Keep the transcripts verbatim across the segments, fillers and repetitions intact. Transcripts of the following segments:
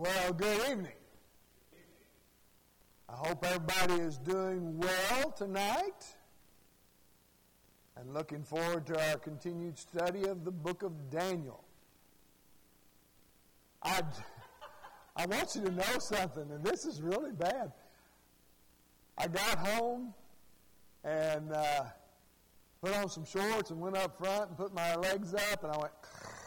Well, good evening. I hope everybody is doing well tonight and looking forward to our continued study of the book of Daniel. I I want you to know something, and this is really bad. I got home and uh, put on some shorts and went up front and put my legs up, and I went...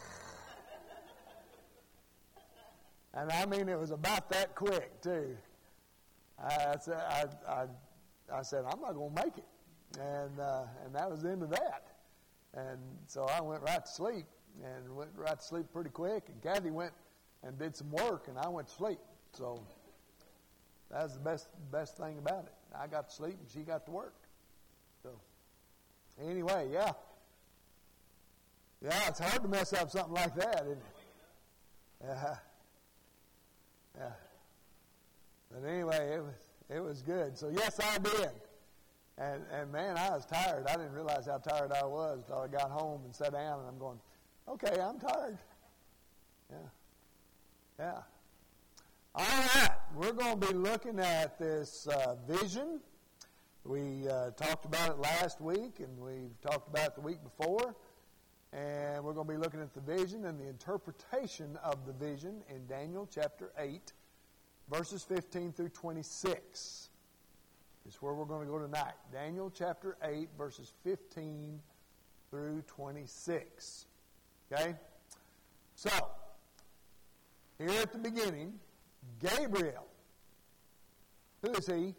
And I mean, it was about that quick, too. I, I, I, I said, I'm not going to make it. And uh, and that was the end of that. And so I went right to sleep, and went right to sleep pretty quick. And Kathy went and did some work, and I went to sleep. So that was the best, best thing about it. I got to sleep, and she got to work. So anyway, yeah. Yeah, it's hard to mess up something like that, isn't it? Uh, Yeah. But anyway, it was it was good. So yes, I did. And and man, I was tired. I didn't realize how tired I was until I got home and sat down, and I'm going, okay, I'm tired. Yeah. Yeah. All right. We're going to be looking at this uh, vision. We uh, talked about it last week, and we've talked about it the week before. And we're going to be looking at the vision and the interpretation of the vision in Daniel chapter eight, verses fifteen through twenty-six. Is where we're going to go tonight. Daniel chapter eight, verses fifteen through twenty-six. Okay? So, here at the beginning, Gabriel. Who is he?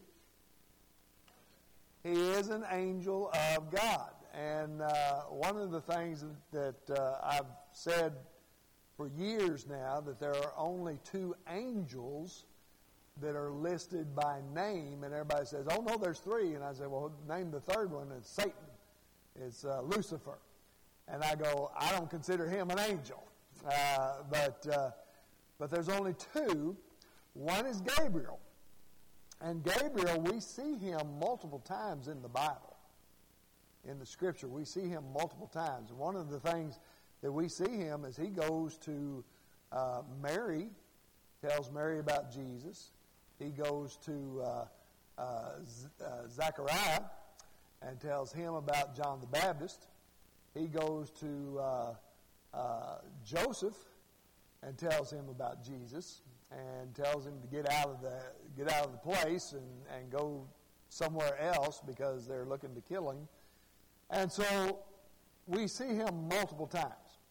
He is an angel of God. And uh, one of the things that uh, I've said for years now, that there are only two angels that are listed by name, and everybody says, oh, no, there's three. And I say, well, name the third one. It's Satan. It's uh, Lucifer. And I go, I don't consider him an angel. Uh, but, uh, but there's only two. One is Gabriel. And Gabriel, we see him multiple times in the Bible. In the Scripture, we see him multiple times. And one of the things that we see him is he goes to uh, Mary, tells Mary about Jesus. He goes to uh, uh, Z- uh, Zechariah and tells him about John the Baptist. He goes to uh, uh, Joseph and tells him about Jesus and tells him to get out of the get out of the place and, and go somewhere else because they're looking to kill him. And so we see him multiple times.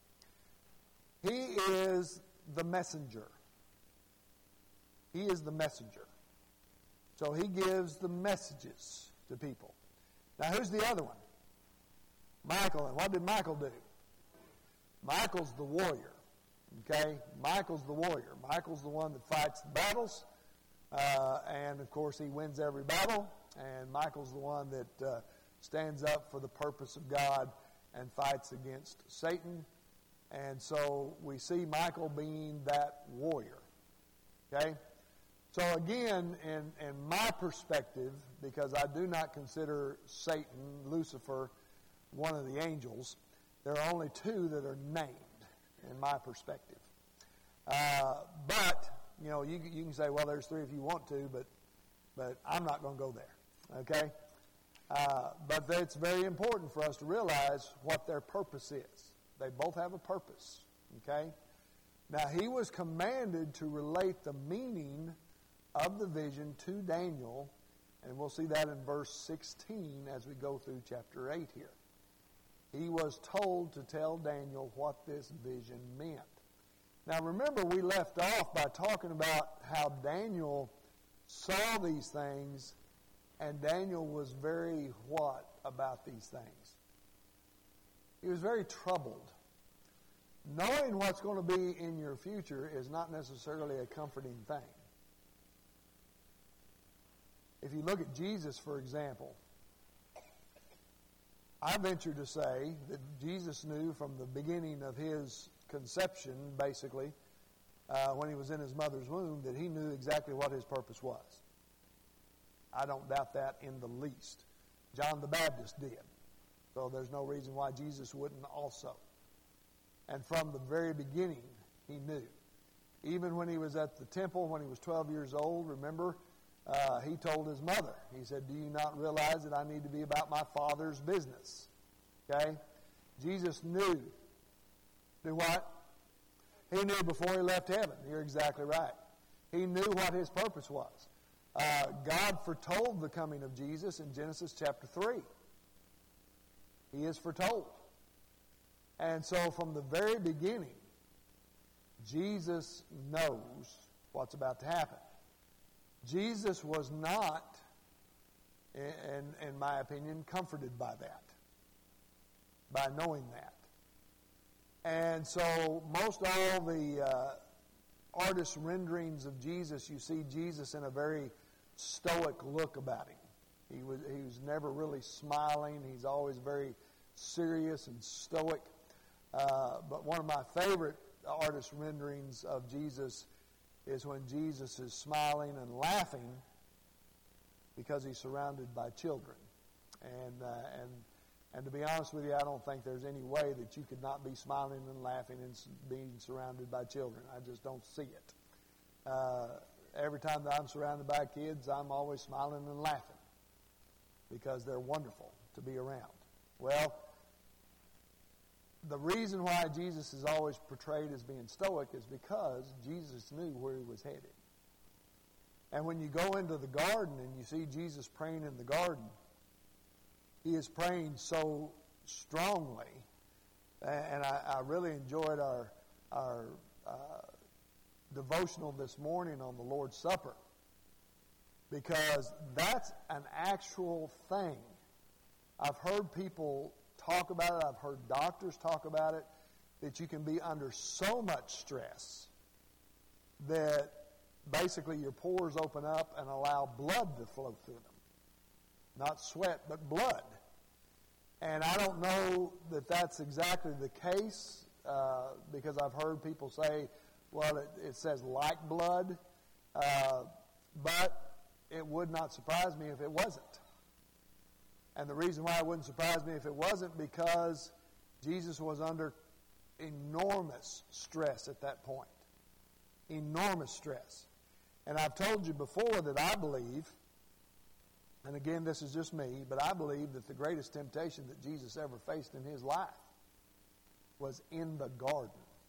He is the messenger. He is the messenger. So he gives the messages to people. Now who's the other one? Michael. And what did Michael do? Michael's the warrior. Okay? Michael's the warrior. Michael's the one that fights the battles. Uh, and of course he wins every battle. And Michael's the one that... Uh, stands up for the purpose of God and fights against Satan. And so we see Michael being that warrior. Okay? So again, in, in my perspective, because I do not consider Satan, Lucifer, one of the angels, there are only two that are named in my perspective. Uh, but, you know, you, you can say, well, there's three if you want to, but, but I'm not going to go there. Okay? Uh, but it's very important for us to realize what their purpose is. They both have a purpose, okay? Now, he was commanded to relate the meaning of the vision to Daniel, and we'll see that in verse sixteen as we go through chapter eight here. He was told to tell Daniel what this vision meant. Now, remember, we left off by talking about how Daniel saw these things. And Daniel was very what about these things? He was very troubled. Knowing what's going to be in your future is not necessarily a comforting thing. If you look at Jesus, for example, I venture to say that Jesus knew from the beginning of his conception, basically, uh, when he was in his mother's womb, that he knew exactly what his purpose was. I don't doubt that in the least. John the Baptist did. So there's no reason why Jesus wouldn't also. And from the very beginning, he knew. Even when he was at the temple, when he was twelve years old, remember, uh, he told his mother, he said, do you not realize that I need to be about my Father's business? Okay? Jesus knew. Knew what? He knew before he left heaven. You're exactly right. He knew what his purpose was. Uh, God foretold the coming of Jesus in Genesis chapter three. He is foretold. And so from the very beginning, Jesus knows what's about to happen. Jesus was not, in, in my opinion, comforted by that, by knowing that. And so most all the uh, artist renderings of Jesus, you see Jesus in a very stoic look about him. He was, he was never really smiling. He's always very serious and stoic. Uh, but one of my favorite artist renderings of Jesus is when Jesus is smiling and laughing because he's surrounded by children. And uh, and and to be honest with you, I don't think there's any way that you could not be smiling and laughing and being surrounded by children. I just don't see it. Uh, every time that I'm surrounded by kids, I'm always smiling and laughing because they're wonderful to be around. Well, the reason why Jesus is always portrayed as being stoic is because Jesus knew where he was headed. And when you go into the garden and you see Jesus praying in the garden, he is praying so strongly. And I, I really enjoyed our, our uh, devotional this morning on the Lord's Supper, because that's an actual thing. I've heard people talk about it. I've heard doctors talk about it, that you can be under so much stress that basically your pores open up and allow blood to flow through them. Not sweat, but blood. And I don't know that that's exactly the case, uh, because I've heard people say, well, it, it says like blood, uh, but it would not surprise me if it wasn't. And the reason why it wouldn't surprise me if it wasn't, because Jesus was under enormous stress at that point. Enormous stress. And I've told you before that I believe, and again, this is just me, but I believe that the greatest temptation that Jesus ever faced in his life was in the garden.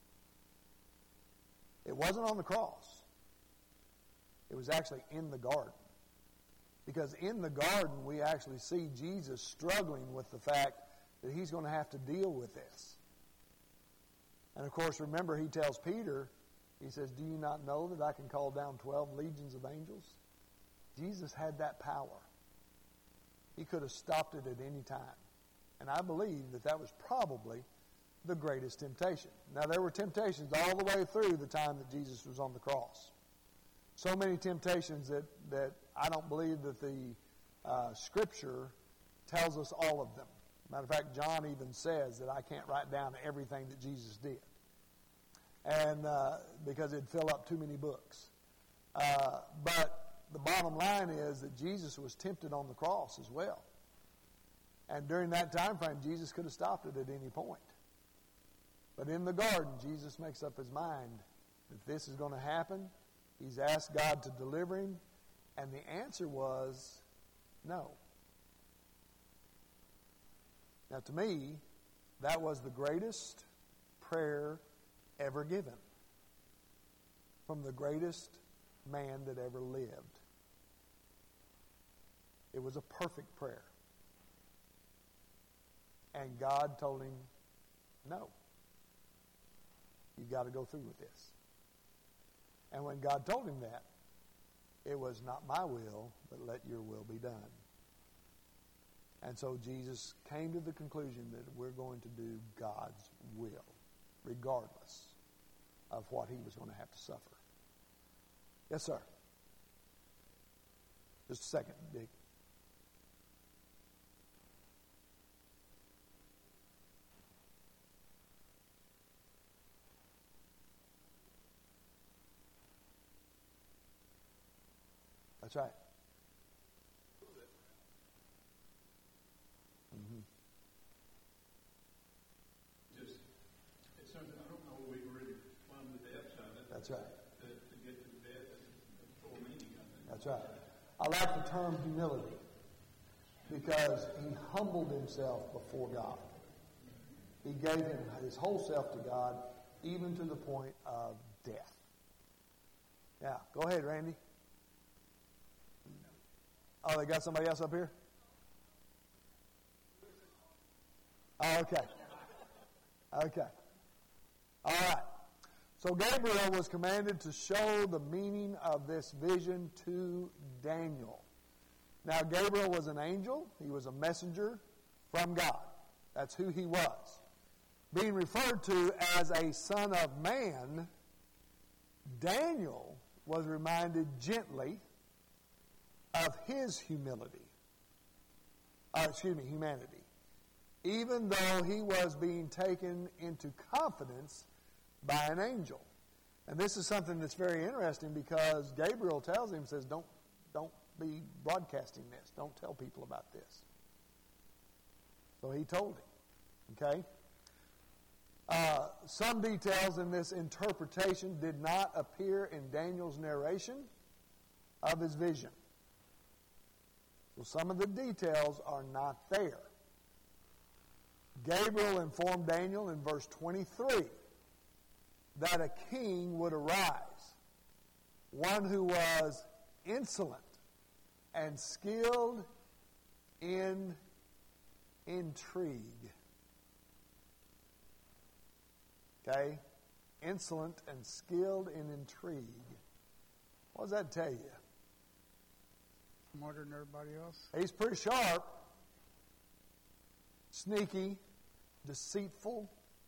It wasn't on the cross. It was actually in the garden. Because in the garden, we actually see Jesus struggling with the fact that he's going to have to deal with this. And of course, remember, he tells Peter, he says, do you not know that I can call down twelve legions of angels? Jesus had that power. He could have stopped it at any time. And I believe that that was probably the greatest temptation. Now, there were temptations all the way through the time that Jesus was on the cross. So many temptations that, that I don't believe that the uh, Scripture tells us all of them. Matter of fact, John even says that I can't write down everything that Jesus did, and uh, because it'd fill up too many books. Uh, but the bottom line is that Jesus was tempted on the cross as well. And during that time frame, Jesus could have stopped it at any point. But in the garden, Jesus makes up his mind that this is going to happen. He's asked God to deliver him, and the answer was no. Now, to me, that was the greatest prayer ever given from the greatest man that ever lived. It was a perfect prayer. And God told him, no. You've got to go through with this. And when God told him that, it was not my will, but let your will be done. And so Jesus came to the conclusion that we're going to do God's will, regardless of what he was going to have to suffer. Yes, sir. Just a second, Dick. That's right. Mm-hmm. Just, it's something, I don't know, we've really plumbed the depths of it. That's right. That's right. I like the term humility because he humbled himself before God. He gave him his whole self to God, even to the point of death. Yeah, go ahead, Randy. Oh, they got somebody else up here? Oh, okay. Okay. All right. So Gabriel was commanded to show the meaning of this vision to Daniel. Now, Gabriel was an angel. He was a messenger from God. That's who he was. Being referred to as a son of man, Daniel was reminded gently of his humility. Uh, excuse me, humanity. Even though he was being taken into confidence by an angel. And this is something that's very interesting because Gabriel tells him, says, don't, don't be broadcasting this. Don't tell people about this. So he told him. Okay? Uh, some details in this interpretation did not appear in Daniel's narration of his vision. So some of the details are not there. Gabriel informed Daniel in verse twenty-three that a king would arise, one who was insolent and skilled in intrigue. Okay? Insolent and skilled in intrigue. What does that tell you? Smarter than everybody else. He's pretty sharp, sneaky, deceitful.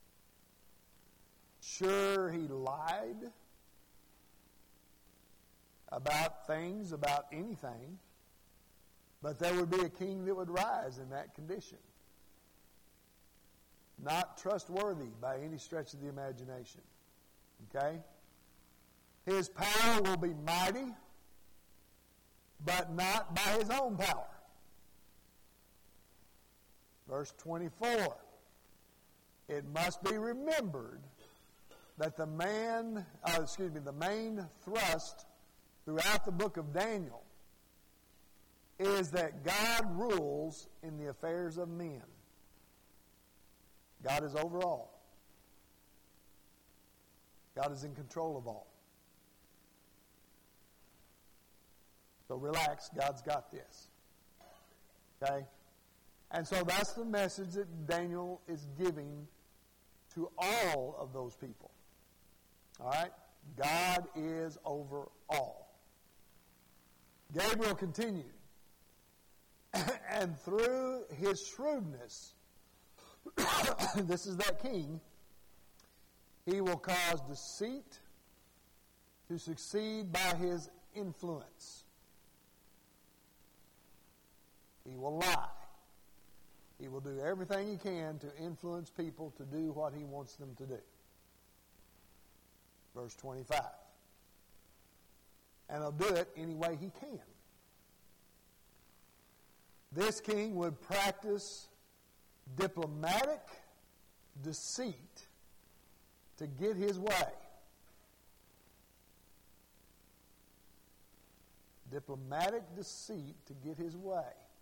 Sure, he lied about things, about anything, but there would be a king that would rise in that condition. Not trustworthy by any stretch of the imagination. Okay? His power will be mighty, but not by his own power. Verse twenty-four. It must be remembered that the man, uh, excuse me, the main thrust throughout the book of Daniel is that God rules in the affairs of men. God is over all. God is in control of all. So relax, God's got this. Okay? And so that's the message that Daniel is giving to all of those people. All right? God is over all. Gabriel continued. And through his shrewdness, this is that king, he will cause deceit to succeed by his influence. He will lie. He will do everything he can to influence people to do what he wants them to do. Verse twenty-five. And he'll do it any way he can. This king would practice diplomatic deceit to get his way. Diplomatic deceit to get his way.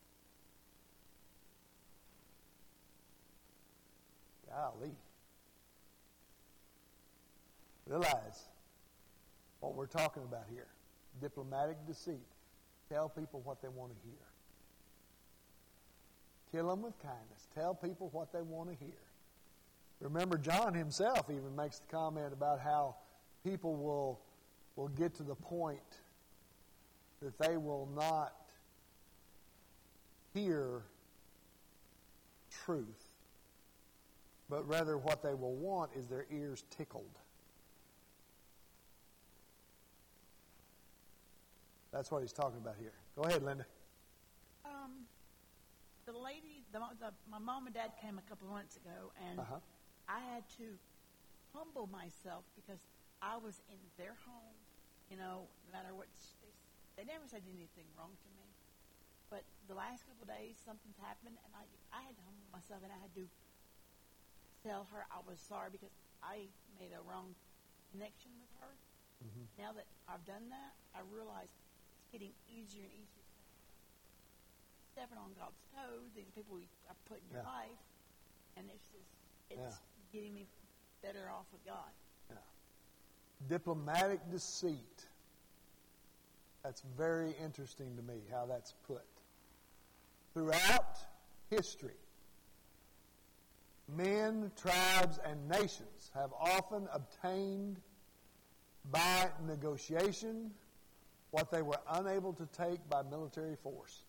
Golly. Realize what we're talking about here. Diplomatic deceit. Tell people what they want to hear. Kill them with kindness. Tell people what they want to hear. Remember, John himself even makes the comment about how people will, will get to the point that they will not hear truth, but rather what they will want is their ears tickled. That's what he's talking about here. Go ahead, Linda. Um, the lady, the, the, my mom and dad came a couple of months ago, and Uh-huh. I had to humble myself because I was in their home. You know, no matter what, they, they never said anything wrong to me. But the last couple of days, something's happened, and I, I had to humble myself, and I had to tell her I was sorry because I made a wrong connection with her. Mm-hmm. Now that I've done that, I realize it's getting easier and easier. Stepping on God's toes, these people you are putting in your Yeah. life, and it's just it's Yeah. getting me better off with God. Yeah. Diplomatic deceit. That's very interesting to me how that's put. Throughout history, men, tribes, and nations have often obtained by negotiation what they were unable to take by military force.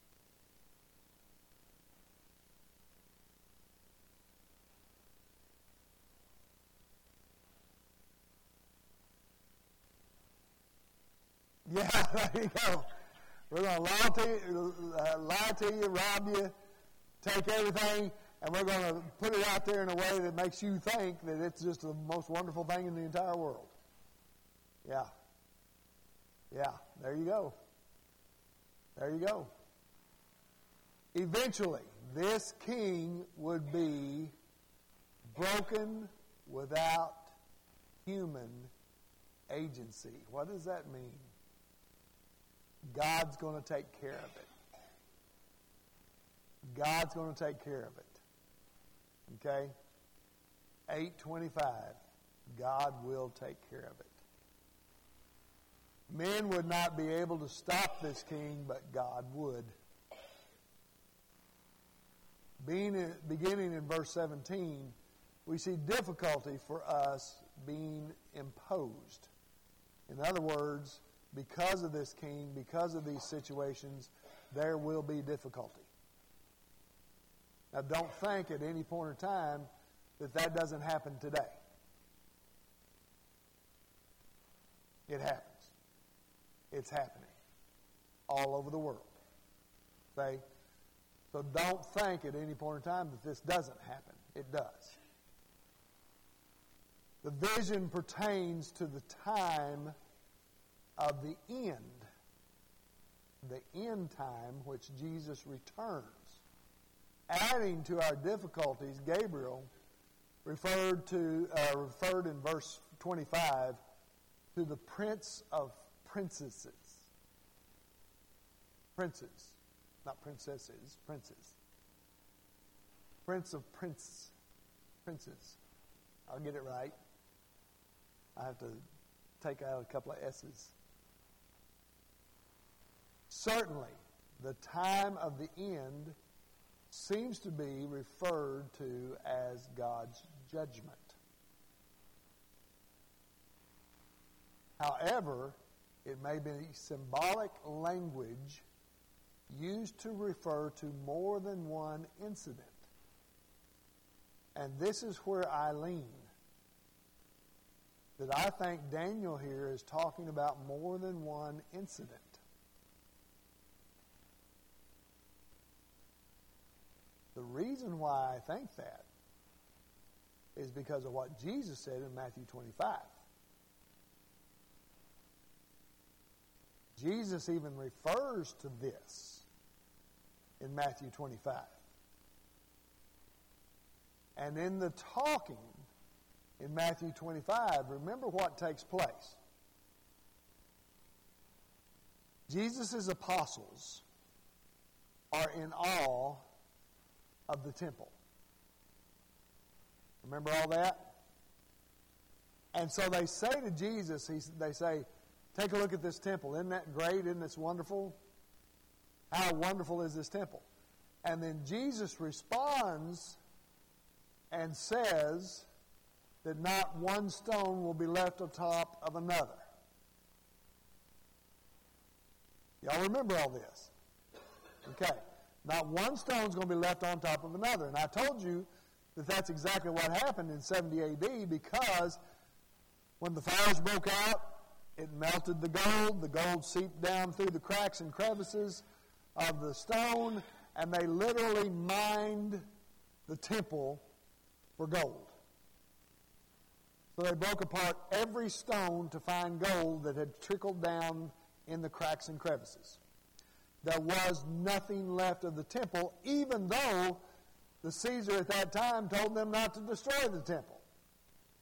Yeah, there you go. We're going to lie to you, uh, lie to you, rob you, take everything, and we're going to put it out there in a way that makes you think that it's just the most wonderful thing in the entire world. Yeah. Yeah, there you go. There you go. Eventually, this king would be broken without human agency. What does that mean? God's going to take care of it. God's going to take care of it. Okay? eight twenty-five. God will take care of it. Men would not be able to stop this king, but God would. Being in, beginning in verse seventeen, we see difficulty for us being imposed. In other words, because of this king, because of these situations, there will be difficulty. Now, don't think at any point in time that that doesn't happen today. It happens. It's happening all over the world. Okay? So don't think at any point in time that this doesn't happen. It does. The vision pertains to the time of the end. The end time which Jesus returns. Adding to our difficulties, Gabriel referred to uh, referred in verse twenty-five to the Prince of Princesses. Princes. Not princesses, princes. Prince of Prince. Princes. I'll get it right. I have to take out a couple of S's. Certainly, the time of the end seems to be referred to as God's judgment. However, it may be symbolic language used to refer to more than one incident. And this is where I lean. That I think Daniel here is talking about more than one incident. The reason why I think that is because of what Jesus said in Matthew twenty-five. Jesus even refers to this in Matthew twenty-five. And in the talking in Matthew twenty-five, remember what takes place. Jesus' apostles are in awe of the temple. Remember all that? And so they say to Jesus, they say, take a look at this temple. Isn't that great? Isn't this wonderful? How wonderful is this temple? And then Jesus responds and says that not one stone will be left on top of another. Y'all remember all this? Okay. Not one stone is going to be left on top of another. And I told you that that's exactly what happened in seventy A D because when the fires broke out, it melted the gold. The gold seeped down through the cracks and crevices of the stone, and they literally mined the temple for gold. So they broke apart every stone to find gold that had trickled down in the cracks and crevices. There was nothing left of the temple, even though the Caesar at that time told them not to destroy the temple.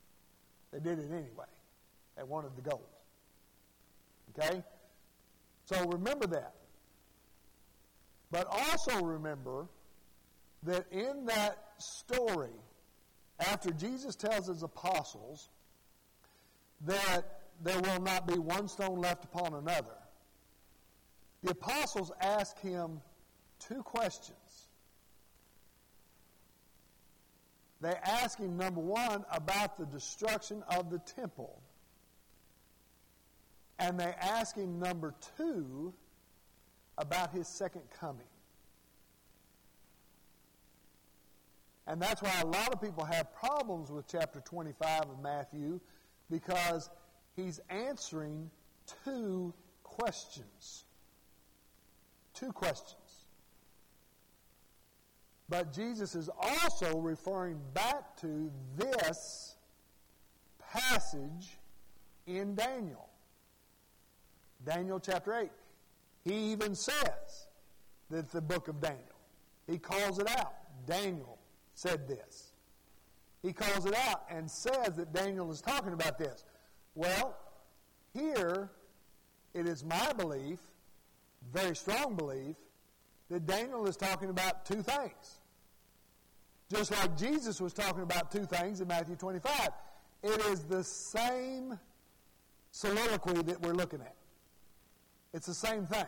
They did it anyway. They wanted the gold. Okay? So remember that. But also remember that in that story, after Jesus tells his apostles that there will not be one stone left upon another, the apostles ask him two questions. They ask him, number one, about the destruction of the temple. And they ask him, number two, about his second coming. And that's why a lot of people have problems with chapter twenty-five of Matthew, because he's answering two questions. Two questions. But Jesus is also referring back to this passage in Daniel. Daniel chapter eight. He even says that the book of Daniel. He calls it out. Daniel said this. He calls it out and says that Daniel is talking about this. Well, here it is my belief, very strong belief, that Daniel is talking about two things. Just like Jesus was talking about two things in Matthew twenty-five. It is the same soliloquy that we're looking at. It's the same thing.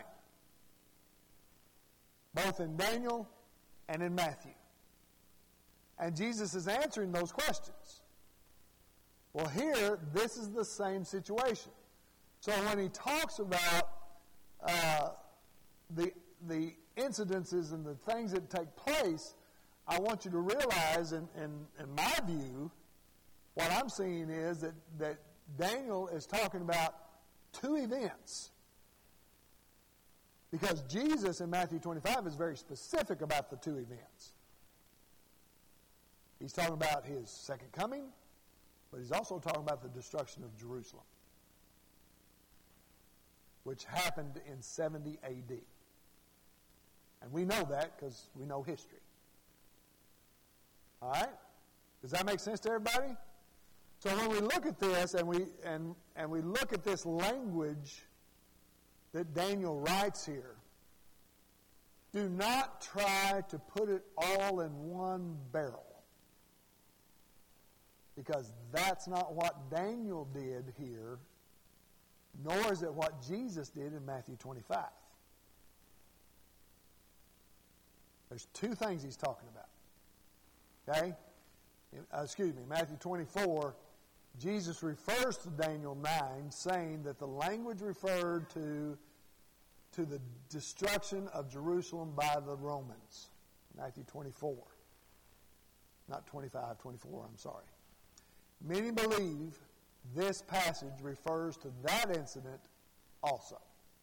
Both in Daniel and in Matthew. And Jesus is answering those questions. Well, here, this is the same situation. So when he talks about uh, the, the incidences and the things that take place, I want you to realize, in, in, in my view, what I'm seeing is that, that Daniel is talking about two events. Because Jesus in Matthew twenty-five is very specific about the two events. He's talking about his second coming, but he's also talking about the destruction of Jerusalem, which happened in seventy A D. And we know that because we know history. All right? Does that make sense to everybody? So when we look at this and we and and we look at this language that Daniel writes here, do not try to put it all in one barrel. Because that's not what Daniel did here, nor is it what Jesus did in Matthew twenty-five. There's two things he's talking about. Okay? Uh, excuse me, Matthew twenty-four, Jesus refers to Daniel nine, saying that the language referred to, to the destruction of Jerusalem by the Romans. Matthew twenty-four. Not twenty-five, twenty-four, I'm sorry. Many believe this passage refers to that incident also.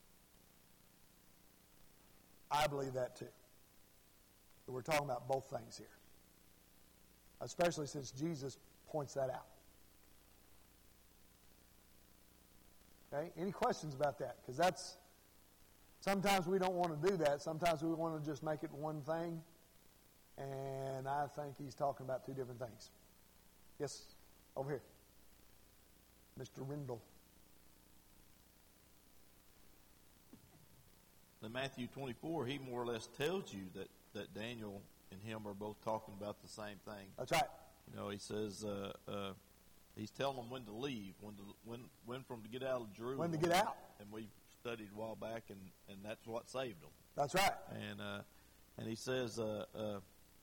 I believe that too. But we're talking about both things here. Especially since Jesus points that out. Okay? Any questions about that? Because that's, sometimes we don't want to do that. Sometimes we want to just make it one thing. And I think he's talking about two different things. Yes, over here. Mister Rendell. In Matthew twenty-four, he more or less tells you that, that Daniel and him are both talking about the same thing. That's right. You know, he says uh, uh, he's telling them when to leave, when to when when from to get out of Jerusalem. When to get out. And we studied a while back, and, and that's what saved them. That's right. And uh, and he says, uh, uh,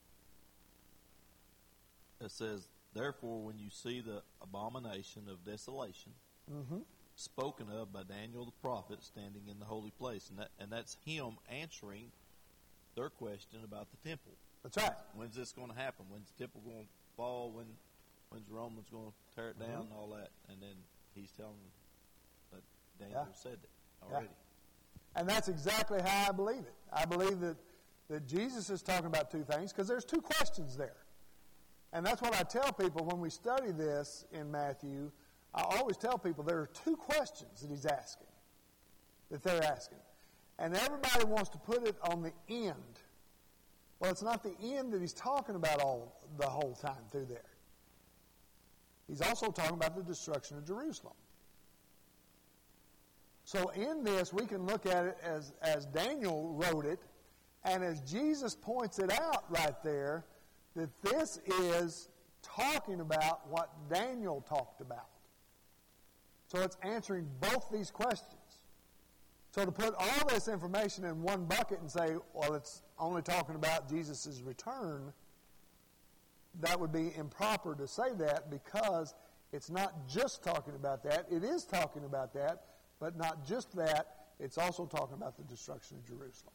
it says, therefore, when you see the abomination of desolation mm-hmm. spoken of by Daniel the prophet standing in the holy place, and that and that's him answering their question about the temple. That's right. When's this going to happen? When's the temple going to fall? When, when's the Romans going to tear it down mm-hmm. and all that? And then he's telling them that Daniel yeah. said it already. Yeah. And that's exactly how I believe it. I believe that, that Jesus is talking about two things because there's two questions there. And that's what I tell people when we study this in Matthew. I always tell people there are two questions that he's asking, that they're asking. And everybody wants to put it on the end. Well, it's not the end that he's talking about all the whole time through there. He's also talking about the destruction of Jerusalem. So in this, we can look at it as, as Daniel wrote it, and as Jesus points it out right there, that this is talking about what Daniel talked about. So it's answering both these questions. So to put all this information in one bucket and say, well, it's only talking about Jesus' return, that would be improper to say that, because it's not just talking about that. It is talking about that, but not just that. It's also talking about the destruction of Jerusalem.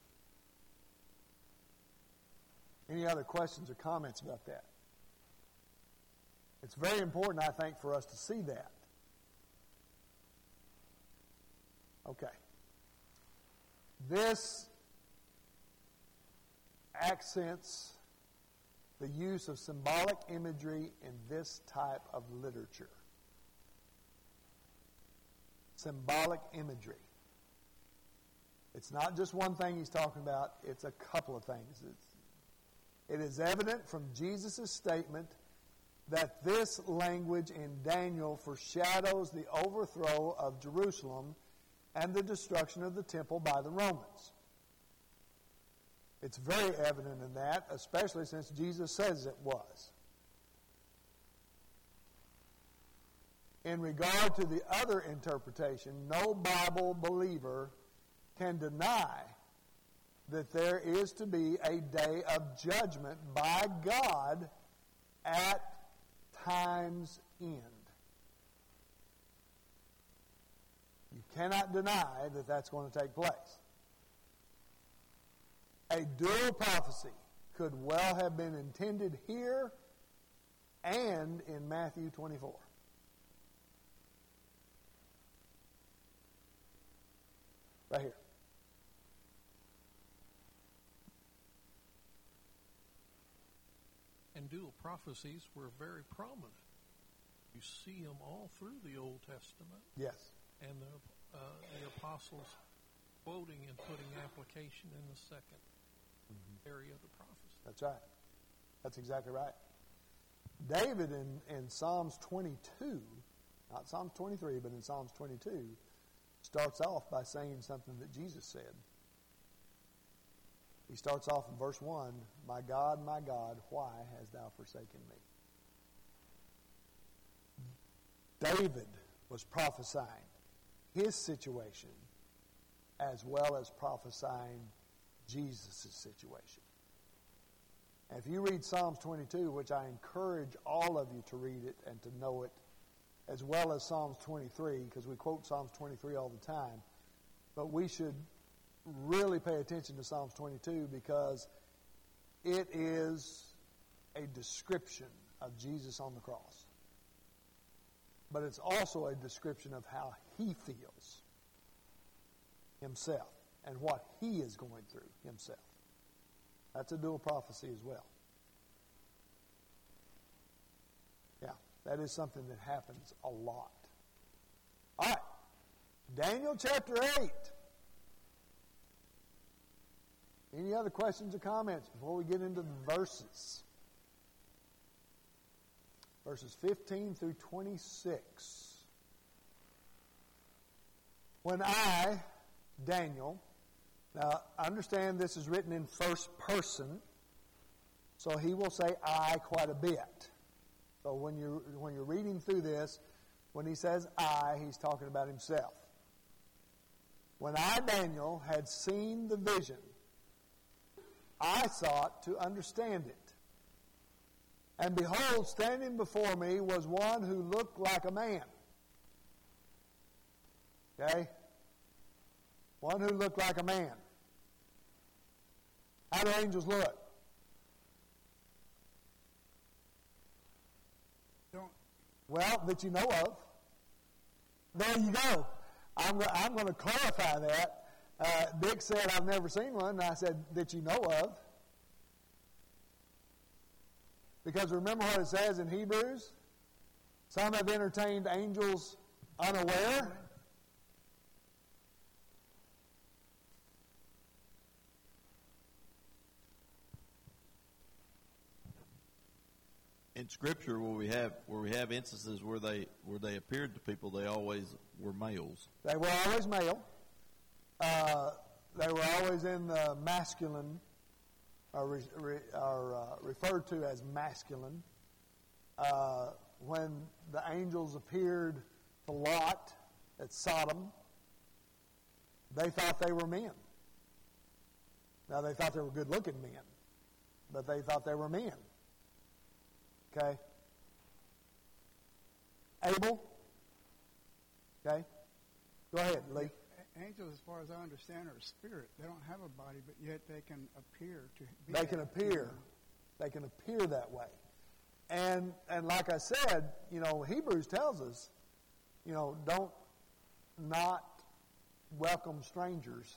Any other questions or comments about that? It's very important, I think, for us to see that. Okay. This accents the use of symbolic imagery in this type of literature. Symbolic imagery. It's not just one thing he's talking about, it's a couple of things. It's, it is evident from Jesus' statement that this language in Daniel foreshadows the overthrow of Jerusalem and the destruction of the temple by the Romans. It's very evident in that, especially since Jesus says it was. In regard to the other interpretation, no Bible believer can deny that there is to be a day of judgment by God at time's end. You cannot deny that that's going to take place. A dual prophecy could well have been intended here and in Matthew twenty-four. Right here. And dual prophecies were very prominent. You see them all through the Old Testament. Yes. And the, uh, the apostles quoting and putting application in the second mm-hmm. area of the prophecy. That's right. That's exactly right. David in, in Psalms twenty-two, not Psalms twenty-three, but in Psalms twenty-two, starts off by saying something that Jesus said. He starts off in verse one, "My God, my God, why hast thou forsaken me?" David was prophesying his situation as well as prophesying Jesus' situation. And if you read Psalms twenty-two, which I encourage all of you to read it and to know it, as well as Psalms twenty-three, because we quote Psalms twenty-three all the time, but we should really pay attention to Psalms twenty-two because it is a description of Jesus on the cross. But it's also a description of how he feels himself and what he is going through himself. That's a dual prophecy as well. Yeah, that is something that happens a lot. All right, Daniel chapter eight. Any other questions or comments before we get into the verses? Verses fifteen through twenty-six. When I, Daniel, now understand this is written in first person, so he will say I quite a bit. So when you're, when you're reading through this, when he says I, he's talking about himself. When I, Daniel, had seen the vision, I sought to understand it. And behold, standing before me was one who looked like a man. Okay? One who looked like a man. How do angels look? Don't. Well, that you know of. There you go. I'm, I'm going to clarify that. Uh, Dick said, I've never seen one. And I said, that you know of. Because remember what it says in Hebrews? Some have entertained angels unaware. in Scripture, where we have where we have instances where they where they appeared to people, they always were males. They were always male. Uh, they were always in the masculine, or, re, re, or uh, referred to as masculine. Uh, when the angels appeared to Lot at Sodom, they thought they were men. Now, they thought they were good-looking men, but they thought they were men. Okay? Abel? Okay? Go ahead, Lee. Angels, as far as I understand, are a spirit. They don't have a body, but yet they can appear to be. They can appear. They can appear that way. And and like I said, you know, Hebrews tells us, you know, don't not welcome strangers,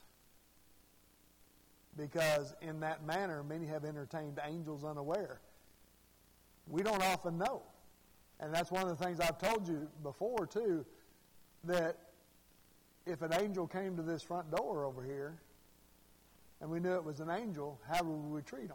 because in that manner many have entertained angels unaware. We don't often know. And that's one of the things I've told you before too, that if an angel came to this front door over here and we knew it was an angel, how would we treat them?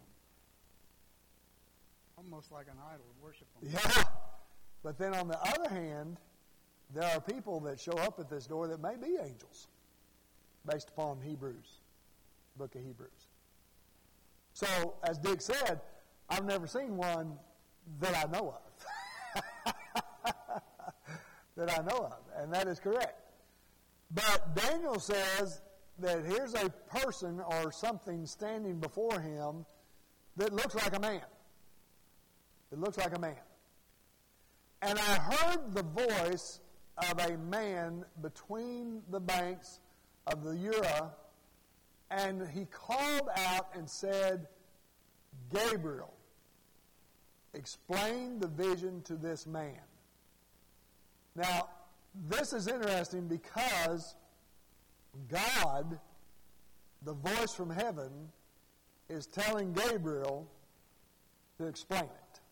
Almost like an idol, worship them. Yeah. But then on the other hand, there are people that show up at this door that may be angels, based upon Hebrews, book of Hebrews. So, as Dick said, I've never seen one that I know of. that I know of, and that is correct. But Daniel says that here's a person or something standing before him that looks like a man. It looks like a man. And I heard the voice of a man between the banks of the Ura, and he called out and said, Gabriel, explain the vision to this man. Now, this is interesting because God, the voice from heaven, is telling Gabriel to explain it.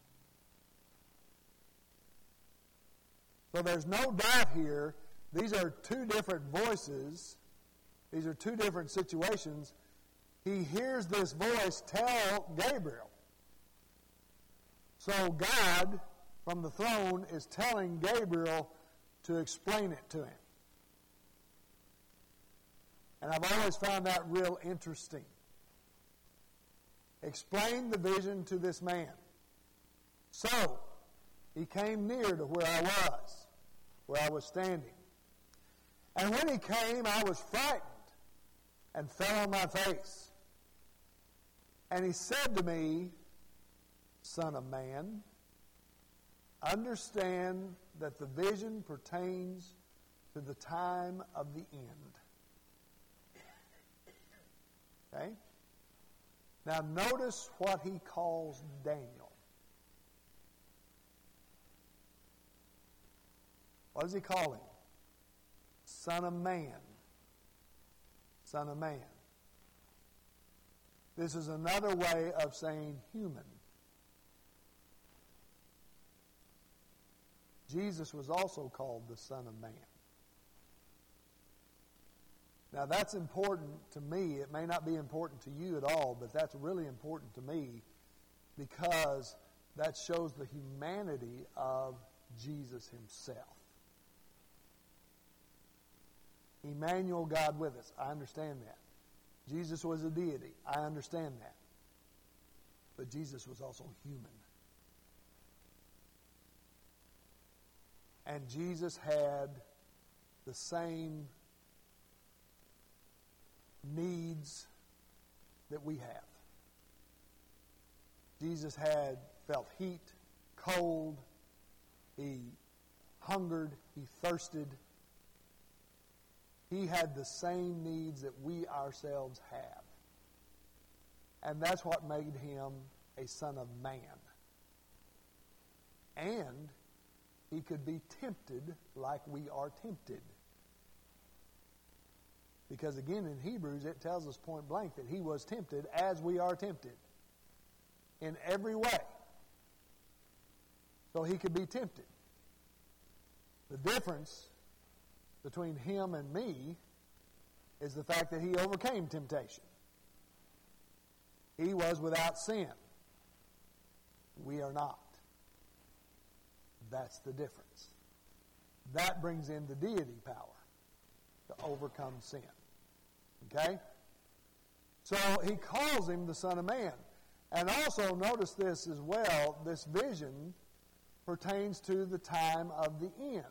So there's no doubt here, these are two different voices. These are two different situations. He hears this voice tell Gabriel. So God, from the throne, is telling Gabriel to explain it to him. And I've always found that real interesting. Explain the vision to this man. So, he came near to where I was, where I was standing. And when he came, I was frightened and fell on my face. And he said to me, Son of man, understand that the vision pertains to the time of the end. Okay? Now notice what he calls Daniel. What does he call him? Son of man. Son of man. This is another way of saying human. Jesus was also called the Son of Man. Now that's important to me. It may not be important to you at all, but that's really important to me because that shows the humanity of Jesus himself. Emmanuel, God with us. I understand that. Jesus was a deity. I understand that. But Jesus was also human. And Jesus had the same needs that we have. Jesus had felt heat, cold, he hungered, he thirsted. He had the same needs that we ourselves have. And that's what made him a son of man. And he could be tempted like we are tempted. Because again, in Hebrews, it tells us point blank that he was tempted as we are tempted. In every way. So he could be tempted. The difference between him and me is the fact that he overcame temptation. He was without sin. We are not. That's the difference. That brings in the deity power to overcome sin. Okay? So he calls him the Son of Man. And also notice this as well, this vision pertains to the time of the end.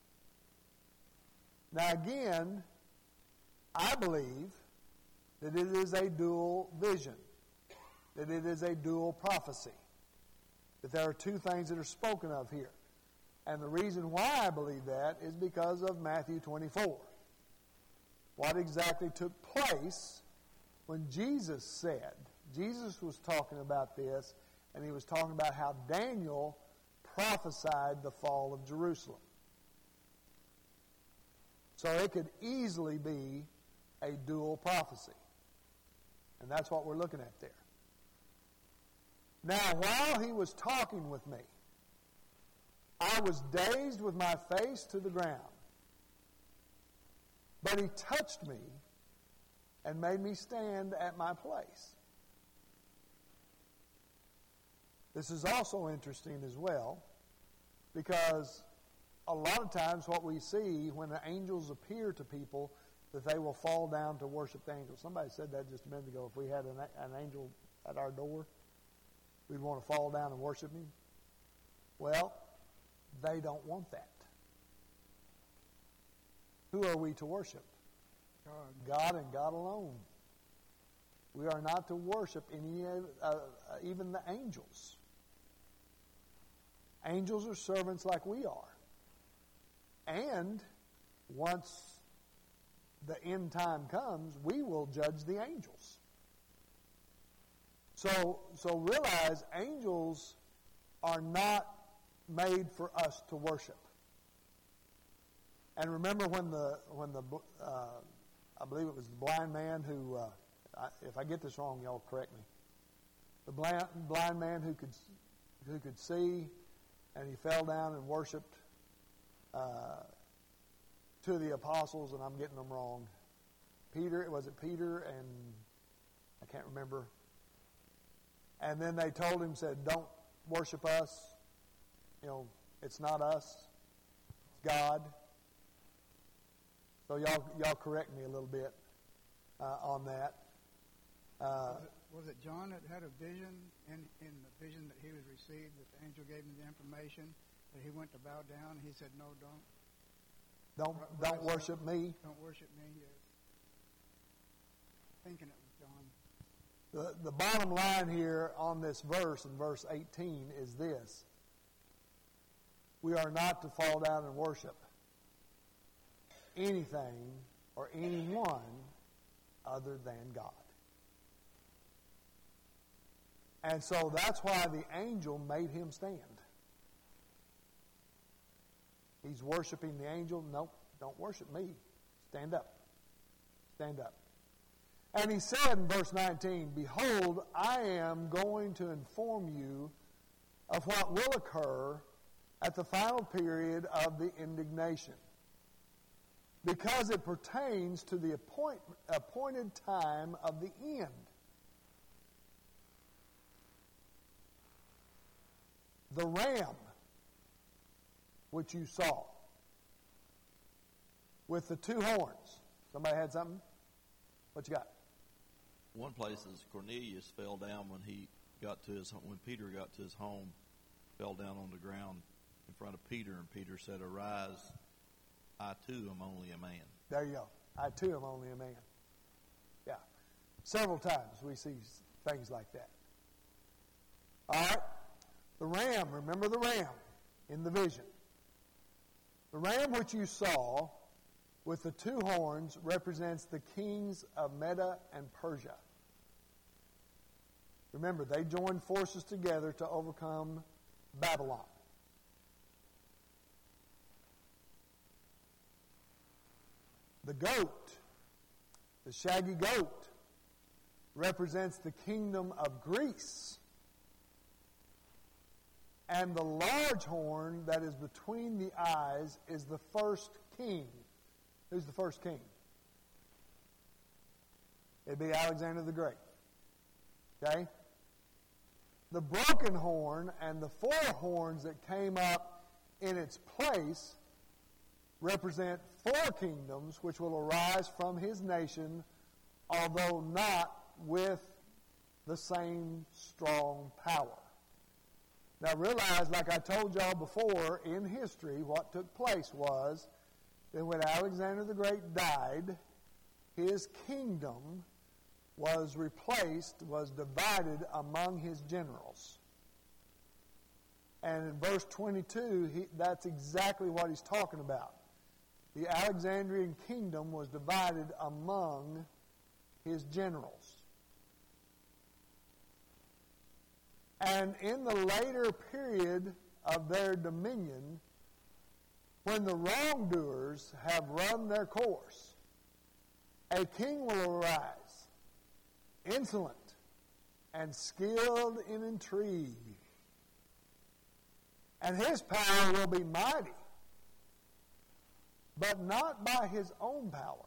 Now again, I believe that it is a dual vision, that it is a dual prophecy, that there are two things that are spoken of here. And the reason why I believe that is because of Matthew twenty-four. What exactly took place when Jesus said, Jesus was talking about this, and he was talking about how Daniel prophesied the fall of Jerusalem. So it could easily be a dual prophecy. And that's what we're looking at there. Now, while he was talking with me, I was dazed with my face to the ground. But he touched me and made me stand at my place. This is also interesting as well, because a lot of times what we see when the angels appear to people, that they will fall down to worship the angels. Somebody said that just a minute ago. If we had an, an angel at our door, we'd want to fall down and worship him. Well, they don't want that. Who are we to worship? God. God and God alone. We are not to worship any, uh, uh, even the angels. Angels are servants like we are. And once the end time comes, we will judge the angels. So, so realize angels are not made for us to worship. And remember when the when the uh, I believe it was the blind man who, uh, I, if I get this wrong, y'all correct me. The blind blind man who could who could see, and he fell down and worshipped uh, two of the apostles, and I'm getting them wrong. Peter, was it Peter and I can't remember. And then they told him, said, "Don't worship us. You know, it's not us. It's God." So y'all, y'all correct me a little bit uh, on that. Uh, was, it, was it John that had a vision, in, in the vision that he was received, that the angel gave him the information, that he went to bow down, and he said, "No, don't. don't What- don't what I worship said, me." Don't worship me." Yes. Thinking it was John. The, the bottom line here on this verse, in verse eighteen, is this. We are not to fall down and worship anything or anyone other than God. And so that's why the angel made him stand. He's worshiping the angel. Nope, don't worship me. Stand up. Stand up. And he said in verse nineteen, "Behold, I am going to inform you of what will occur at the final period of the indignation, because it pertains to the appoint, appointed time of the end." The ram which you saw with the two horns. Somebody had something? What you got? One place is Cornelius fell down when he got to his when Peter got to his home, fell down on the ground in front of Peter, and Peter said, "Arise, I too am only a man." There you go. I too am only a man. Yeah. Several times we see things like that. All right. The ram, remember the ram in the vision. The ram which you saw with the two horns represents the kings of Media and Persia. Remember, they joined forces together to overcome Babylon. The goat, the shaggy goat, represents the kingdom of Greece. And the large horn that is between the eyes is the first king. Who's the first king? It'd be Alexander the Great. Okay? The broken horn and the four horns that came up in its place represent four kingdoms which will arise from his nation, although not with the same strong power. Now realize, like I told y'all before, in history, what took place was that when Alexander the Great died, his kingdom was replaced, was divided among his generals. And in verse twenty-two, he, that's exactly what he's talking about. The Alexandrian kingdom was divided among his generals. And in the later period of their dominion, when the wrongdoers have run their course, a king will arise, insolent and skilled in intrigue. And his power will be mighty, but not by his own power.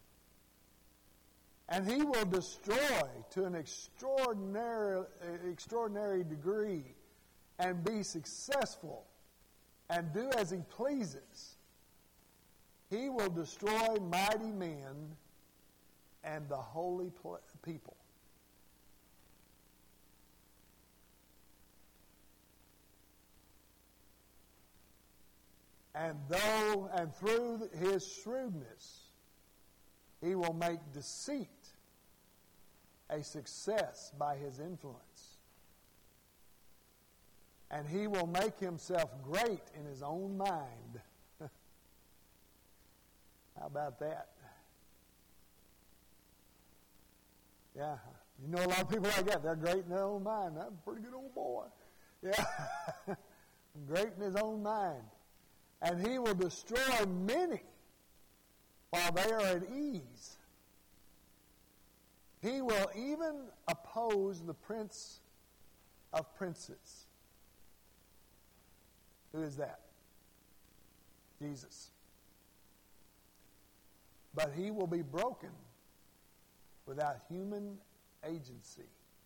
And he will destroy to an extraordinary, extraordinary degree and be successful and do as he pleases. He will destroy mighty men and the holy people. And though and through his shrewdness, he will make deceit a success by his influence. And he will make himself great in his own mind. How about that? Yeah, you know a lot of people like that. They're great in their own mind. That's a pretty good old boy. Yeah, great in his own mind. And he will destroy many while they are at ease. He will even oppose the prince of princes. Who is that? Jesus. But he will be broken without human agency.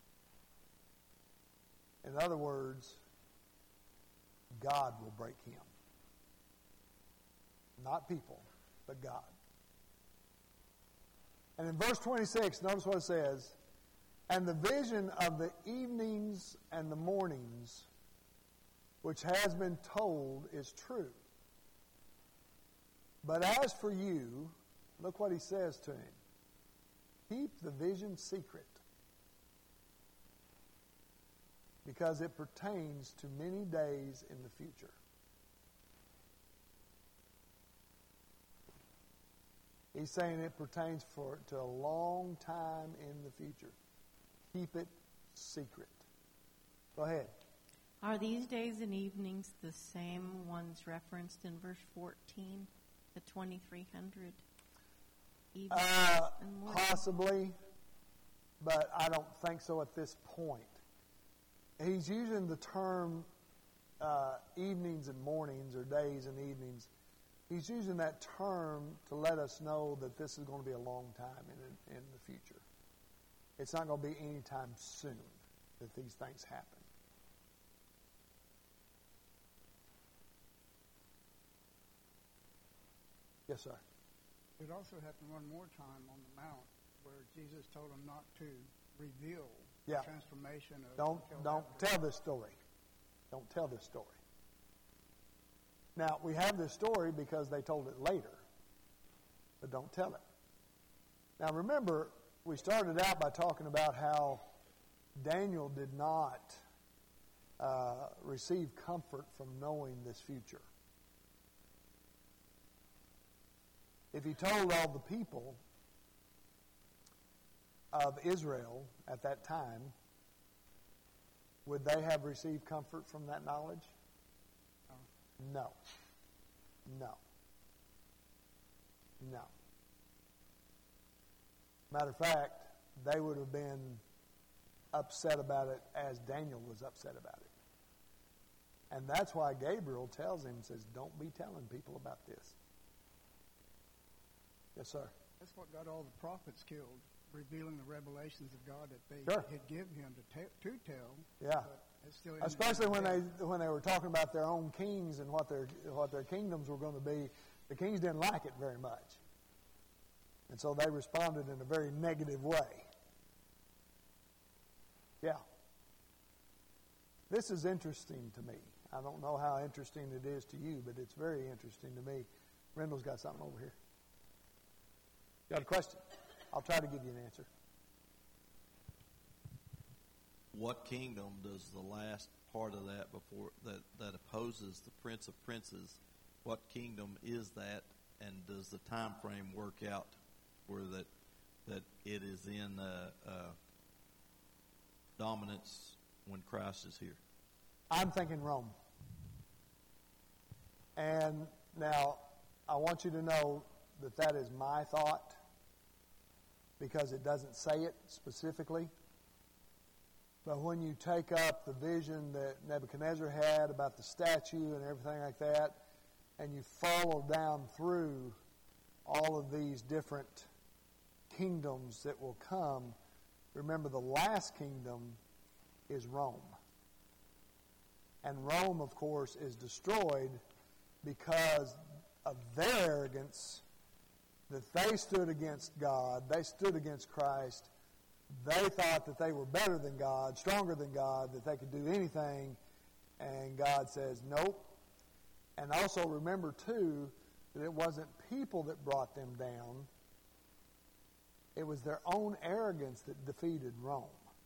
In other words, God will break him. Not people, but God. And in verse twenty-six, notice what it says, and the vision of the evenings and the mornings, which has been told, is true. But as for you, look what he says to him. Keep the vision secret, because it pertains to many days in the future. He's saying it pertains for to a long time in the future. Keep it secret. Go ahead. Are these days and evenings the same ones referenced in verse fourteen, the twenty-three hundred evenings Uh, and mornings? possibly, but I don't think so at this point. He's using the term uh, evenings and mornings, or days and evenings. He's using that term to let us know that this is going to be a long time in, in the future. It's not going to be any time soon that these things happen. Yes, sir. It also happened one more time on the Mount where Jesus told them not to reveal Yeah. the transformation of Don't until don't after. tell this story. Don't tell this story. Now, we have this story because they told it later, but don't tell it. Now, remember, we started out by talking about how Daniel did not uh, receive comfort from knowing this future. If he told all the people of Israel at that time, would they have received comfort from that knowledge? No. No. No. Matter of fact, they would have been upset about it as Daniel was upset about it. And that's why Gabriel tells him, says, don't be telling people about this. Yes, sir. That's what got all the prophets killed, revealing the revelations of God that they Sure. had given him to, te- to tell. Yeah. But It's still in Especially the, when they when they were talking about their own kings and what their what their kingdoms were going to be. The kings didn't like it very much, and so they responded in a very negative way. Yeah. This is interesting to me. I don't know how interesting it is to you, but it's very interesting to me. Rendell's got something over here. Got a question? I'll try to give you an answer. What kingdom does the last part of that before that, that opposes the Prince of Princes? What kingdom is that, and does the time frame work out where that that it is in uh, uh, dominance when Christ is here? I'm thinking Rome. And now I want you to know that that is my thought because it doesn't say it specifically. But when you take up the vision that Nebuchadnezzar had about the statue and everything like that, and you follow down through all of these different kingdoms that will come, remember the last kingdom is Rome. And Rome, of course, is destroyed because of their arrogance, that they stood against God, they stood against Christ. They thought that they were better than God, stronger than God, that they could do anything. And God says, nope. And also remember, too, that it wasn't people that brought them down. It was their own arrogance that defeated Rome.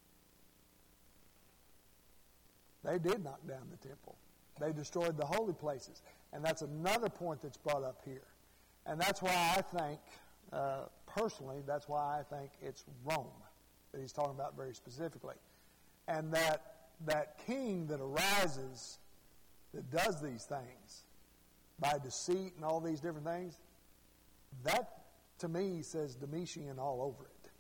They did knock down the temple. They destroyed the holy places. And that's another point that's brought up here. And that's why I think, uh, personally, that's why I think it's Rome that he's talking about very specifically. And that that king that arises that does these things by deceit and all these different things, that to me says Domitian all over it.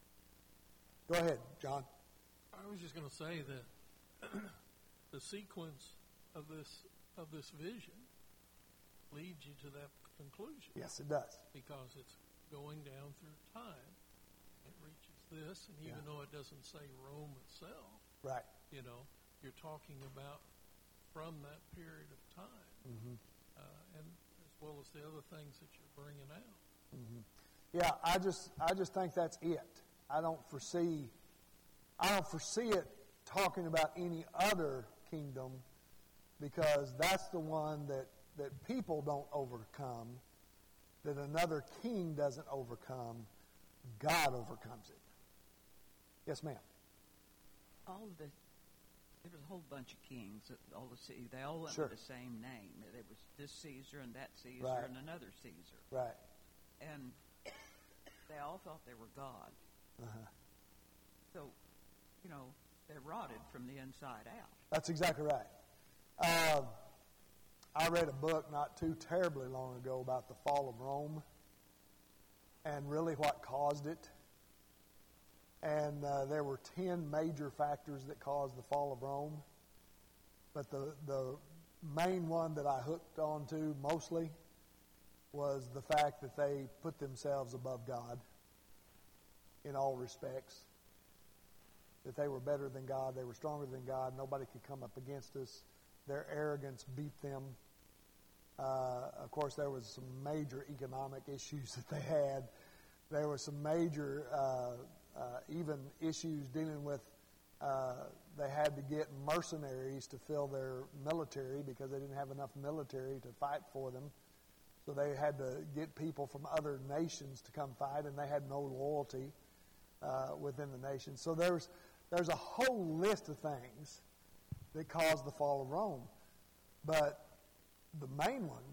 Go ahead, John. I was just going to say that the sequence of this of this vision leads you to that conclusion. Yes, it does. Because it's going down through time. It reaches this, and even Yeah. though it doesn't say Rome itself, Right. you know, you're talking about from that period of time, Mm-hmm. uh, and as well as the other things that you're bringing out. Mm-hmm. Yeah, I just I just think that's it. I don't foresee I don't foresee it talking about any other kingdom because that's the one that, that people don't overcome, that another king doesn't overcome. God overcomes it. Yes, ma'am. All of the, there was a whole bunch of kings. That all the C, they all went Sure. with the same name. There was this Caesar and that Caesar Right. and another Caesar, Right. and they all thought they were God. Uh-huh. So, you know, they're rotted from the inside out. That's exactly right. Uh, I read a book not too terribly long ago about the fall of Rome and really what caused it. And uh, there were ten major factors that caused the fall of Rome. But the, the main one that I hooked onto mostly was the fact that they put themselves above God in all respects. That they were better than God, they were stronger than God, nobody could come up against us. Their arrogance beat them. Uh, of course, there was some major economic issues that they had. There were some major, uh, uh, even issues dealing with, uh, they had to get mercenaries to fill their military because they didn't have enough military to fight for them. So they had to get people from other nations to come fight, and they had no loyalty uh, within the nation. So there's there's a whole list of things that caused the fall of Rome. But the main one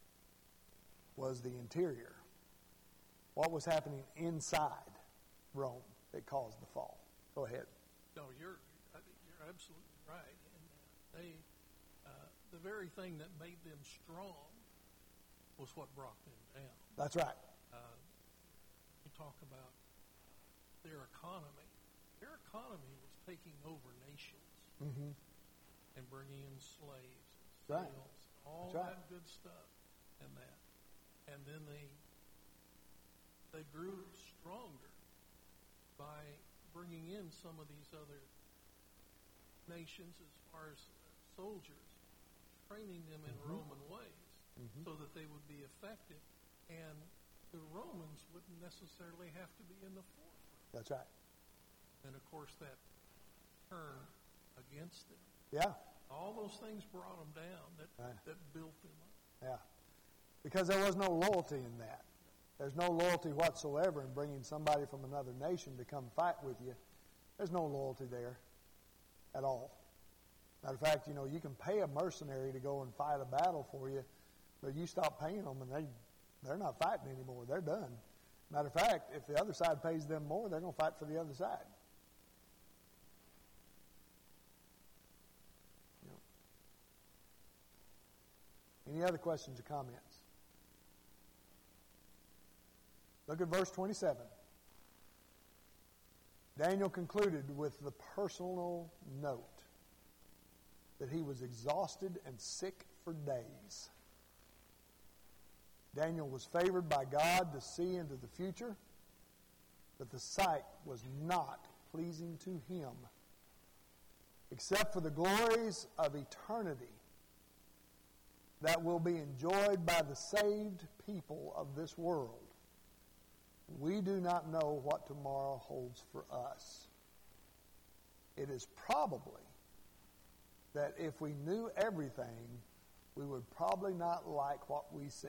was the interior. What was happening inside Rome that caused the fall? Go ahead. No, you're I think you're absolutely right. And uh, they, uh, the very thing that made them strong was what brought them down. That's right. Uh, you talk about their economy. Their economy was taking over nations Mm-hmm. and bringing in slaves and Right. sales, all That's right. that good stuff, and that, and then they they grew stronger by bringing in some of these other nations as far as uh, soldiers, training them in Mm-hmm. Roman ways Mm-hmm. so that they would be effective. And the Romans wouldn't necessarily have to be in the forefront. That's right. And, of course, that turned against them. Yeah. All those things brought them down that, Right. that built them up. Yeah. Because there was no loyalty in that. There's no loyalty whatsoever in bringing somebody from another nation to come fight with you. There's no loyalty there at all. Matter of fact, you know, you can pay a mercenary to go and fight a battle for you, but you stop paying them and they, they're not fighting anymore. They're done. Matter of fact, if the other side pays them more, they're going to fight for the other side. You know. Any other questions or comments? Look at verse twenty-seven. Daniel concluded with the personal note that he was exhausted and sick for days. Daniel was favored by God to see into the future, but the sight was not pleasing to him. Except for the glories of eternity that will be enjoyed by the saved people of this world, we do not know what tomorrow holds for us. It is probably that if we knew everything, we would probably not like what we see.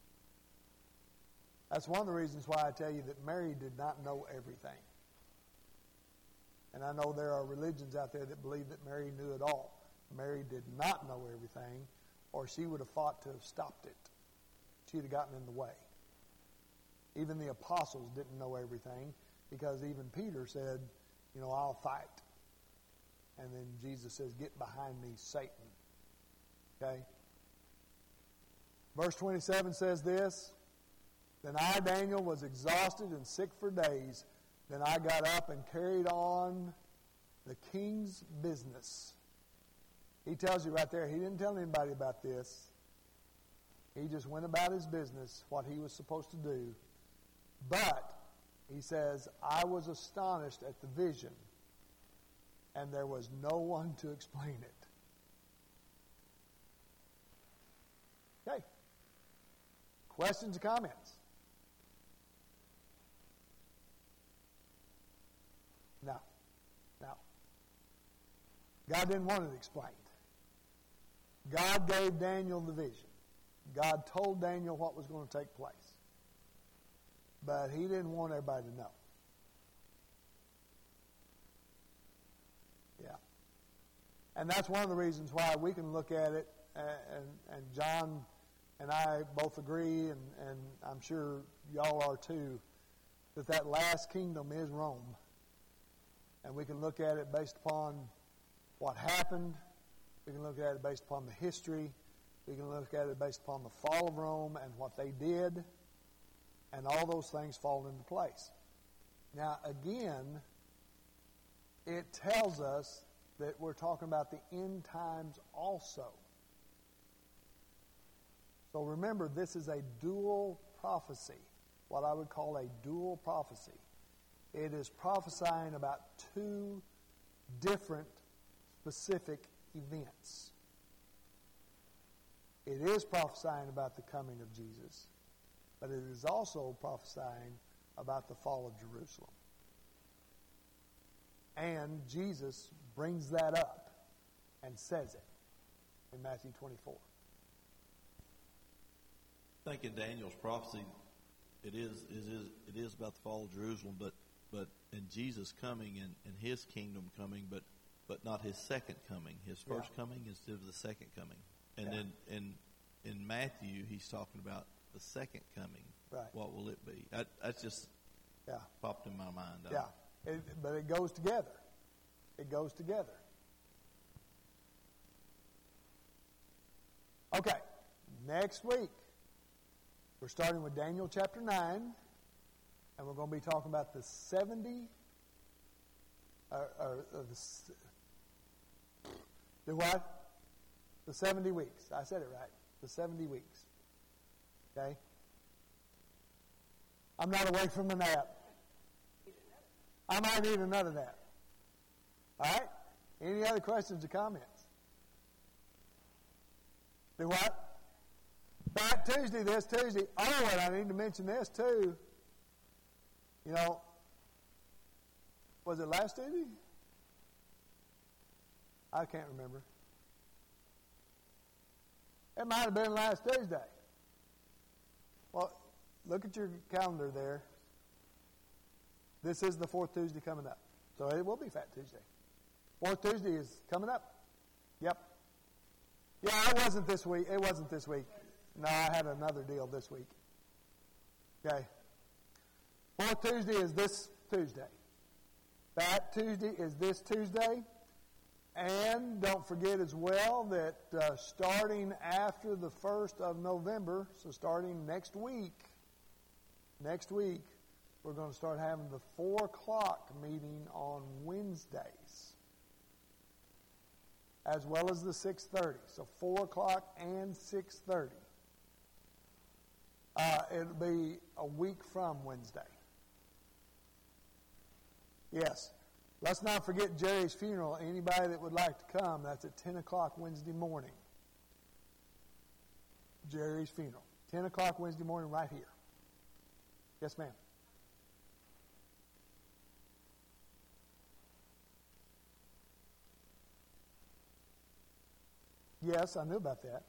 That's one of the reasons why I tell you that Mary did not know everything. And I know there are religions out there that believe that Mary knew it all. Mary did not know everything, or she would have fought to have stopped it. She'd have gotten in the way. Even the apostles didn't know everything, because even Peter said, you know, I'll fight. And then Jesus says, get behind me, Satan. Okay? Verse twenty-seven says this, then I, Daniel, was exhausted and sick for days. Then I got up and carried on the king's business. He tells you right there, he didn't tell anybody about this. He just went about his business, what he was supposed to do. But, he says, I was astonished at the vision, and there was no one to explain it. Okay. Questions or comments? No. No. God didn't want it explained. God gave Daniel the vision. God told Daniel what was going to take place. But he didn't want everybody to know. Yeah. And that's one of the reasons why we can look at it, and, and, and John and I both agree, and, and I'm sure y'all are too, that that last kingdom is Rome. And we can look at it based upon what happened. We can look at it based upon the history. We can look at it based upon the fall of Rome and what they did. And all those things fall into place. Now, again, it tells us that we're talking about the end times also. So remember, this is a dual prophecy, what I would call a dual prophecy. It is prophesying about two different specific events. It is prophesying about the coming of Jesus, but it is also prophesying about the fall of Jerusalem. And Jesus brings that up and says it in Matthew twenty-four. I think in Daniel's prophecy, it is, it is, it is about the fall of Jerusalem, but but in Jesus coming and, and his kingdom coming, but but not his second coming. His first Yeah. coming instead of the second coming. And Yeah. then in in Matthew, he's talking about the second coming. Right. What will it be? That, that's just Yeah. popped in my mind. I- Yeah. It, but it goes together. It goes together. Okay. Next week, we're starting with Daniel chapter nine, and we're going to be talking about the seventy, or, or, or the, s- the what? The seventy weeks. I said it right. The seventy weeks. Okay? I'm not awake from the nap. I might need another nap. All right? Any other questions or comments? Do what? Fat Tuesday, this Tuesday. Oh, and I need to mention this too. You know, was it last Tuesday? I can't remember. It might have been last Tuesday. Well, look at your calendar there. This is the fourth Tuesday coming up. So it will be Fat Tuesday. Fourth Tuesday is coming up. Yep. Yeah, it wasn't this week. It wasn't this week. No, I had another deal this week. Okay. Fourth Tuesday is this Tuesday. Fat Tuesday is this Tuesday. And don't forget as well that uh, starting after the first of November, so starting next week, next week, we're going to start having the four o'clock meeting on Wednesdays, as well as the six thirty. So four o'clock and six thirty. Uh, it'll be a week from Wednesday. Yes. Let's not forget Jerry's funeral. Anybody that would like to come, that's at ten o'clock Wednesday morning. Jerry's funeral. ten o'clock Wednesday morning right here. Yes, ma'am. Yes, I knew about that.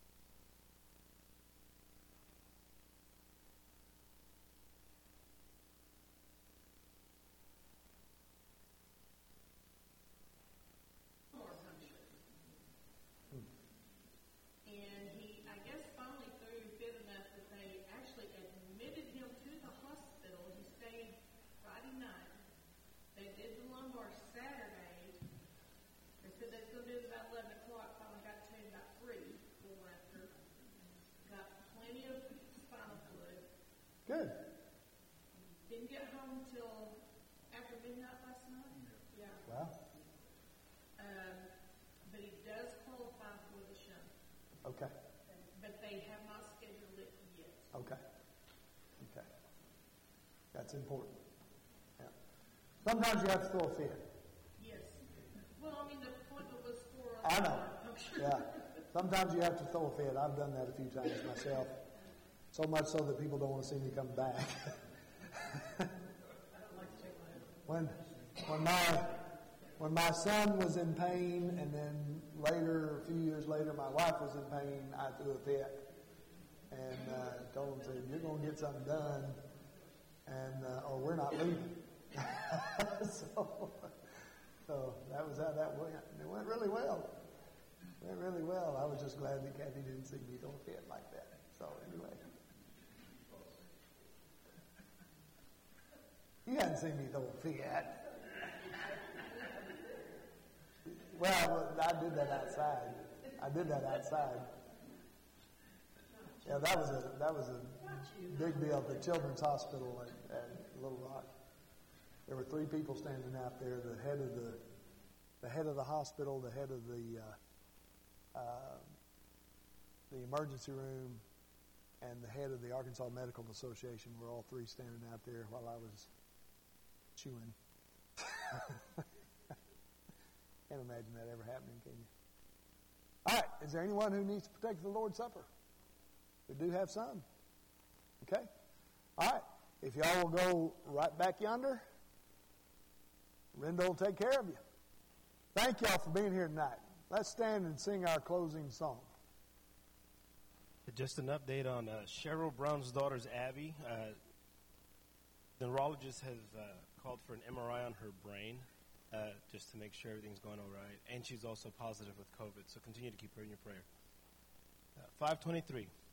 Good. Didn't get home till after midnight last night. Yeah. Wow. Um, but he does qualify for the shunt. Okay. But they have not scheduled it yet. Okay. Okay. That's important. Yeah. Sometimes you have to throw a fit. Yes. Well, I mean, the appointment was for... I know. Okay. Yeah. Sometimes you have to throw a fit. I've done that a few times myself. So much so that people don't want to see me come back. when when my when my son was in pain, and then later, a few years later, my wife was in pain, I threw a fit and uh, told him, said, "You're going to get something done, and uh, or we're not leaving." so, so that was how that went. And it went really well. It went really well. I was just glad that Kathy didn't see me throw a fit like that. So anyway. You hadn't seen me throw a fit. Well, I did that outside. I did that outside. Yeah, that was a that was a big deal at the Children's Hospital at, at Little Rock. There were three people standing out there: the head of the the head of the hospital, the head of the uh, uh, the emergency room, and the head of the Arkansas Medical Association. Were all three standing out there while I was chewing. Can't imagine that ever happening, can you? All right. Is there anyone who needs to partake the Lord's Supper? We do have some. Okay. All right. If y'all will go right back yonder, Renda will take care of you. Thank y'all for being here tonight. Let's stand and sing our closing song. Just an update on uh, Cheryl Brown's daughter's Abby. Uh, the neurologist has uh, called for an M R I on her brain uh, just to make sure everything's going all right. And she's also positive with COVID, so continue to keep her in your prayer. Uh, five twenty-three.